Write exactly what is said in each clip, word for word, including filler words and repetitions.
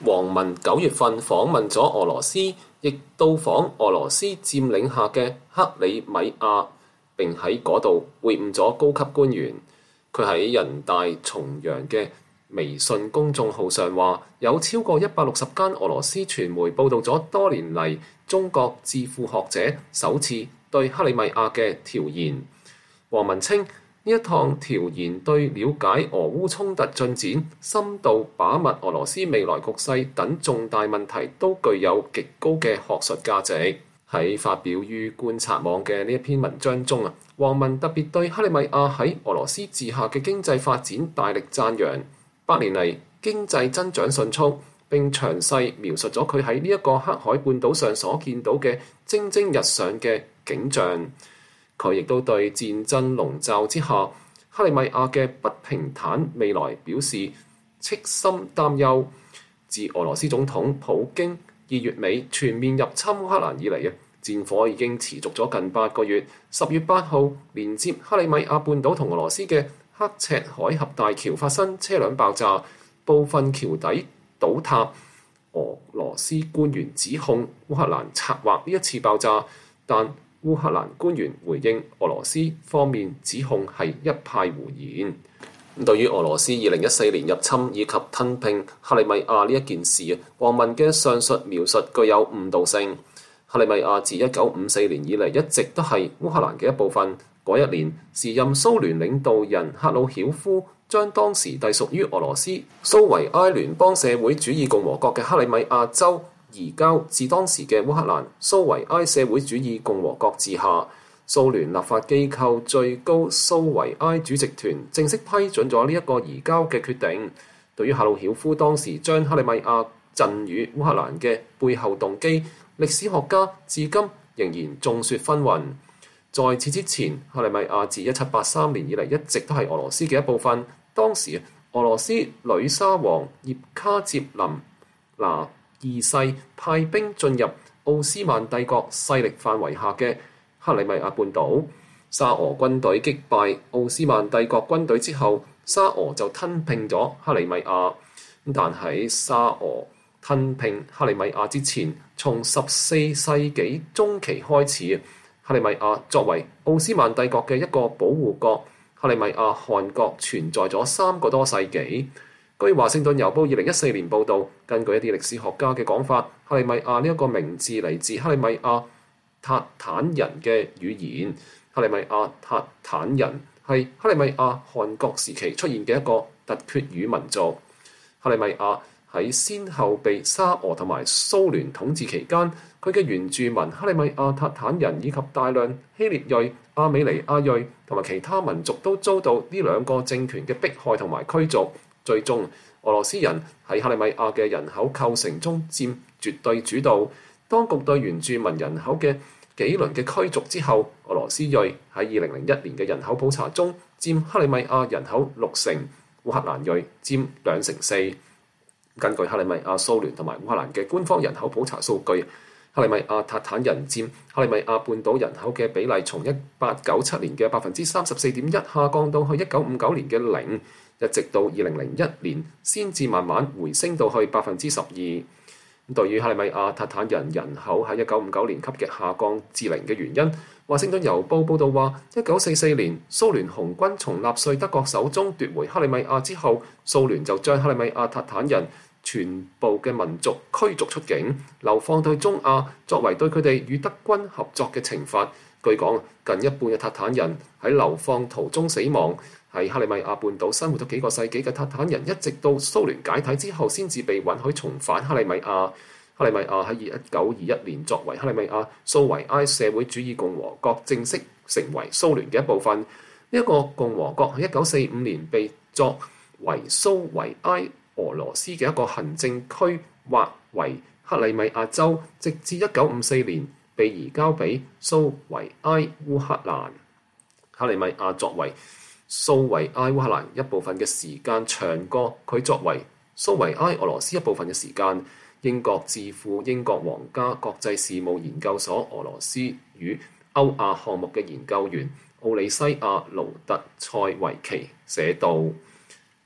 王文九月份訪問咗俄羅斯，亦到訪俄羅斯佔領下嘅克里米亞，並喺嗰度會晤咗高級官員。佢喺人大重陽嘅微信公眾號上話，有超過一百六十間俄羅斯傳媒報導咗多年嚟中國智庫學者首次對克里米亞嘅調研。王文稱，呢一趟調研對了解俄烏衝突進展、深度把握俄羅斯未來局勢等重大問題都具有極高嘅學術價值。喺發表於觀察網嘅呢一篇文章中啊，王文特別對克里米亞喺俄羅斯治下嘅經濟發展大力讚揚，百年嚟經濟增長迅速，並詳細描述咗佢喺呢一個黑海半島上所見到嘅蒸蒸日上嘅景象。佢亦都對戰爭籠罩之下克里米亞嘅不平坦未來表示戚深擔憂。自俄羅斯總統普京二月尾全面入侵烏克蘭以嚟啊，戰火已經持續咗近八個月。十月八號，連接克里米亞半島同俄羅斯嘅刻赤海峽大橋發生車輛爆炸，部分橋底倒塌。俄羅斯官員指控烏克蘭策劃呢一次爆炸，但烏克蘭官員回應俄羅斯方面指控係一派胡言。對於俄羅斯二零一四年入侵以及吞併克里米亞呢一件事啊，王文嘅上述描述具有誤導性。克里米亞自一九五四年以嚟一直都係烏克蘭嘅一部分。嗰一年，時任蘇聯領導人赫魯曉夫將當時隸屬於俄羅斯蘇維埃聯邦社會主義共和國嘅克里米亞州移交至當時嘅烏克蘭蘇維埃社會主義共和國治下。蘇聯立法機構最高蘇維埃主席團正式批准咗呢一個移交嘅決定。對於赫魯曉夫當時將克里米亞贈予烏克蘭嘅背後動機，歷史學家至今仍然眾說紛紜。在此之前，克里米亞自一七八三年以嚟一直都係俄羅斯嘅一部分。當時俄羅斯女沙皇葉卡捷琳娜二世派兵進入奧斯曼帝國勢力範圍下嘅克里米亞半島，沙俄軍隊擊敗奧斯曼帝國軍隊之後，沙俄就吞併咗克里米亞。但喺沙俄吞併克里米亞之前，從十四世紀中期開始，克里米亞作為奧斯曼帝國嘅一個保護國，克里米亞汗國存在咗三個多世紀。據華盛頓郵報二零一四年報導，根據一啲歷史學家嘅講法，克里米亞呢一個名字嚟自克里米亞塔坦人嘅語言。克里米亞塔坦人係克里米亞汗國時期出現嘅一個突厥語民族。克里米亞喺先後被沙俄同埋蘇聯統治期間，佢嘅原住民克里米亞塔坦人以及大量希列裔、亞美尼亞裔同埋其他民族都遭到呢兩個政權嘅迫害同埋驅逐。最終，俄羅斯人喺克里米亞嘅人口構成中佔絕對主導。當局對原住民人口嘅幾輪嘅驅逐之後，俄羅斯裔喺二零零一年嘅人口普查中佔克里米亞人口六成，烏克蘭裔佔兩成四。根據克里米亞蘇聯同埋烏克蘭嘅官方人口普查數據，克里米亞塔坦人佔克里米亞半島人口嘅比例從一八九七年嘅百分之三十四點一下降到去一九五九年嘅零，一直到二零零一年先至慢慢回升到去百分之十二。對於克里米亞塔坦人人口喺一九五九年級嘅下降至零嘅原因，華盛頓郵報報導話，一九四四年蘇聯紅軍從納粹德國手中奪回克里米亞之後，蘇聯就將克里米亞塔坦人全部嘅民族驅逐出境，流放到中亞，作為對佢哋與德軍合作嘅懲罰。據講，近一半嘅塔坦人喺流放途中死亡。喺克里米亞半島生活咗幾個世紀嘅塔坦人，一直到蘇聯解體之後，先至被允許重返克里米亞。克里米亞喺一九二一年作為克里米亞蘇維埃社會主義共和國正式成為蘇聯嘅一部分。呢、這、一個共和國喺一九四五年被作為蘇維埃俄羅斯嘅一個行政區劃為克里米亞州，直至一九五四年被移交俾蘇維埃烏克蘭。克里米亞作為蘇維埃烏克蘭一部分嘅時間長過佢作為蘇維埃俄羅斯一部分嘅時間。英國智庫英國皇家國際事務研究所俄羅斯與歐亞項目嘅研究員奧里西亞盧特塞維奇寫道：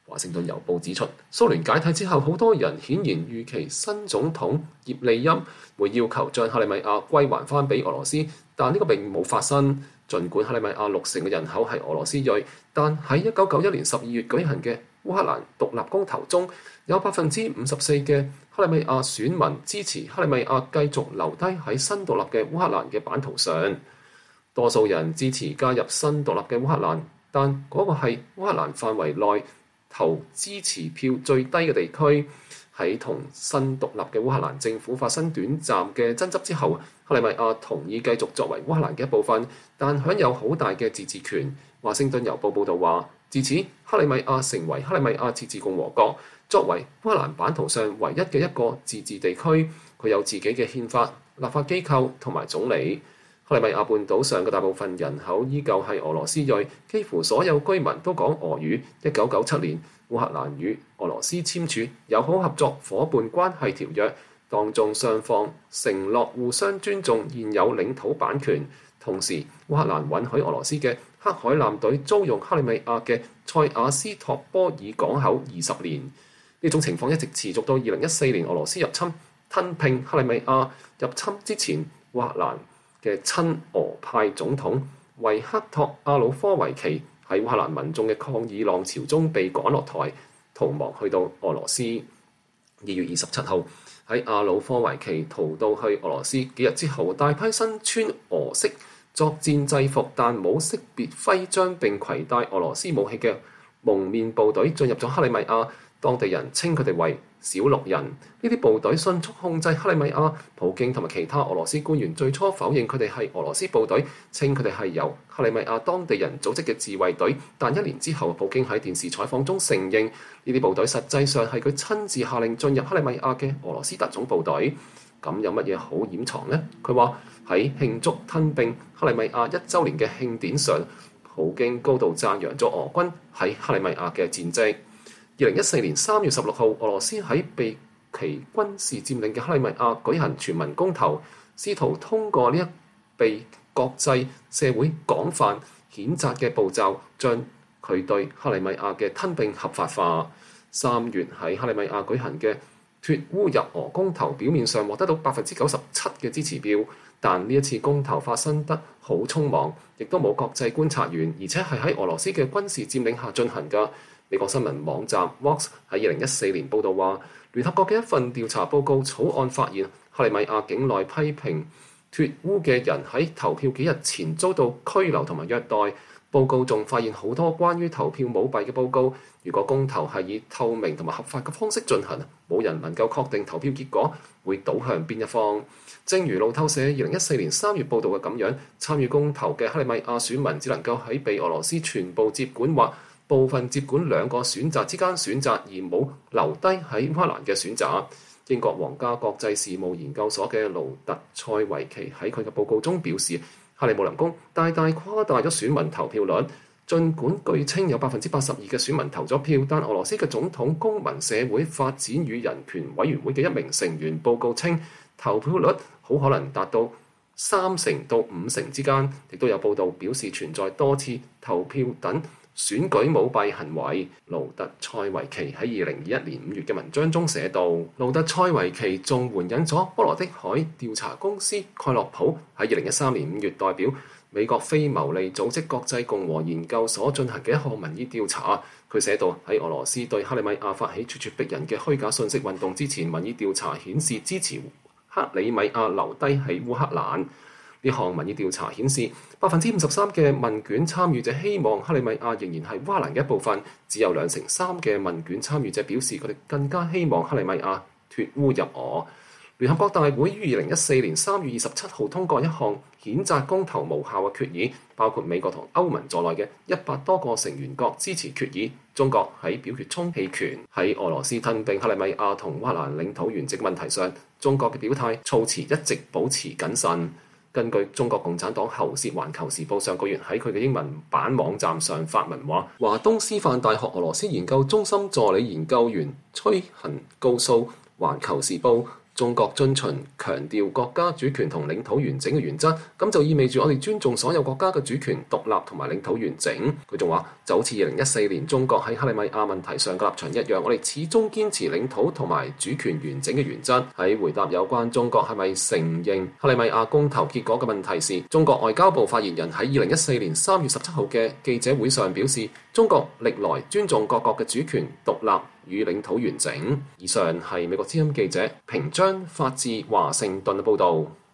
華盛頓郵報指出，蘇聯解體之後，好多人顯然預期新總統葉利欽會要求將克里米亞歸還翻俾俄羅斯，但呢個並冇發生。儘管克里米亞六成嘅人口係俄羅斯裔，但喺一九九一年十二月舉行嘅烏克蘭獨立公投中，有百分之五十四嘅克里米亞選民支持克里米亞繼續留低喺新獨立嘅烏克蘭嘅版圖上。多數人支持加入新獨立嘅烏克蘭，但嗰個係烏克蘭範圍內投支持票最低嘅地區。喺同新獨立嘅烏克蘭政府發生短暫嘅爭執之後，克里米亞同意繼續作為烏克蘭嘅一部分，但享有好大嘅自治權。華盛頓郵報報導話，自此克里米亞成為克里米亞自治共和國，作為烏克蘭版圖上唯一嘅一個自治地區。佢有自己嘅憲法、立法機構同埋總理。克里米亞半島上嘅大部分人口依舊係俄羅斯裔，幾乎所有居民都講俄語。一九九七年，烏克蘭與俄羅斯簽署友好合作伙伴關係條約，當中雙方承諾互相尊重現有領土版權。同時，烏克蘭允許俄羅斯嘅黑海艦隊租用克里米亞嘅塞瓦斯托波爾港口二十年。呢種情況一直持續到二零一四年俄羅斯入侵吞併克里米亞。入侵之前，烏克蘭嘅親俄派總統維克托亞努科維奇喺烏克蘭民眾嘅抗議浪潮中被趕落台，逃亡去到俄羅斯。二月二十七號，喺亞努科維奇逃到去俄羅斯幾日之後，大批身穿俄式作戰制服但冇識別徽章並攜帶俄羅斯武器嘅蒙面部隊進入咗克里米亞。當地人稱佢哋為小綠人。呢啲部隊迅速控制克里米亞。普京同埋其他俄羅斯官員最初否認佢哋係俄羅斯部隊，稱佢哋係由克里米亞當地人組織嘅自衛隊。但一年之後，普京喺電視採訪中承認呢啲部隊實際上係佢親自下令進入克里米亞嘅俄羅斯特種部隊。咁有乜嘢好掩藏呢？佢話喺慶祝吞併克里米亞一週年嘅慶典上，普京高度讚揚咗俄軍喺克里米亞嘅戰績。二零一四年三月十六號，俄羅斯喺被其軍事佔領嘅克里米亞舉行全民公投，試圖通過呢一被國際社會廣泛譴責嘅步驟，將佢對克里米亞嘅吞併合法化。三月喺克里米亞舉行嘅脫烏入俄公投，表面上獲得到百分之九十七嘅支持票，但呢一次公投發生得好匆忙，亦都冇國際觀察員，而且係喺俄羅斯嘅軍事佔領下進行㗎。美國新聞網站 Vox 喺二零一四年報導話，聯合國嘅一份調查報告草案發現，克里米亞境內批評脫烏嘅人喺投票幾日前遭到拘留同埋虐待。報告仲發現好多關於投票舞弊嘅報告。如果公投係以透明同埋合法嘅方式進行，冇人能夠確定投票結果會倒向邊一方。正如路透社二零一四年三月報導嘅咁樣，參與公投嘅克里米亞選民只能夠喺被俄羅斯全部接管或部分接管兩個選擇之間選擇，而冇留低喺烏克蘭嘅選擇。英國皇家國際事務研究所嘅盧特塞維奇喺佢嘅報告中表示，克里姆林宮大大誇大咗選民投票率。儘管據稱有百分之八十二嘅選民投咗票，但俄羅斯嘅總統公民社會發展與人權委員會嘅一名成員報告稱，投票率好可能達到三成到五成之間。亦都有報道表示存在多次投票等選舉舞弊行為。盧特塞維奇喺二零二一年五月嘅文章中寫道，盧特塞維奇仲援引咗波羅的海調查公司蓋洛普喺二零一三年五月代表美國非牟利組織國際共和研究所進行嘅一項民意調查。佢寫道，喺俄羅斯對克里米亞發起咄咄逼人嘅虛假信息運動之前，民意調查顯示支持克里米亞留低喺烏克蘭。呢項民意調查顯示，百分之五十三嘅問卷參與者希望克里米亞仍然係烏克蘭嘅一部分，只有兩成三嘅問卷參與者表示佢哋更加希望克里米亞脫烏入俄。聯合國大會於二零一四年三月二十七號通過一項譴責公投無效嘅決議，包括美國同歐盟在內嘅一百多個成員國支持決議。中國喺表決中棄權。喺俄羅斯吞併克里米亞同烏克蘭領土完整問題上，中國嘅表態措辭一直保持謹慎。根據中國共產黨喉舌《環球時報》上個月喺佢嘅英文版網站上發文話，華東師範大學俄羅斯研究中心助理研究員崔恒告訴《環球時報》， 中國遵循強調國家主權同領土完整嘅原則，咁就意味住我哋尊重所有國家嘅主權、獨立同埋領土完整。佢仲話，就好似二零一四年中國喺克里米亞問題上嘅立場一樣，我哋始終堅持領土同埋主權完整嘅原則。喺回答有關中國係咪承認克里米亞公投結果嘅問題時，中國外交部發言人喺二零一四年三月十七號嘅記者會上表示，中國歷來尊重各國嘅主權、獨立與領土完整。以上係美國之音記者平章發自華盛頓嘅報導。